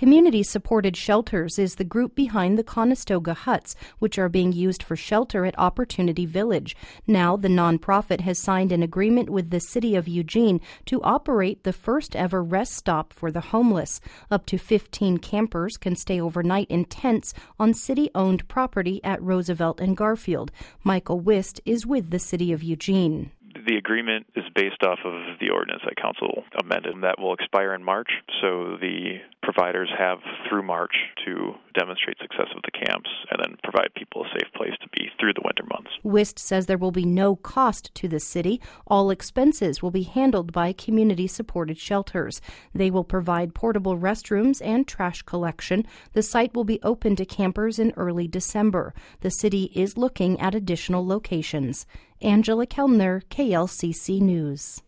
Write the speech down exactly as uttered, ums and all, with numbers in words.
Community-Supported Shelters is the group behind the Conestoga Huts, which are being used for shelter at Opportunity Village. Now, the nonprofit has signed an agreement with the City of Eugene to operate the first-ever rest stop for the homeless. Up to fifteen campers can stay overnight in tents on city-owned property at Roosevelt and Garfield. Michael Wist is with the City of Eugene. The agreement is based off of the ordinance that Council amended, and that will expire in March. So the providers have through March to demonstrate success of the camps and then provide people a safe place to be through the winter months. Wist says there will be no cost to the city. All expenses will be handled by community-supported shelters. They will provide portable restrooms and trash collection. The site will be open to campers in early December. The city is looking at additional locations. Angela Kellner, K L C C News.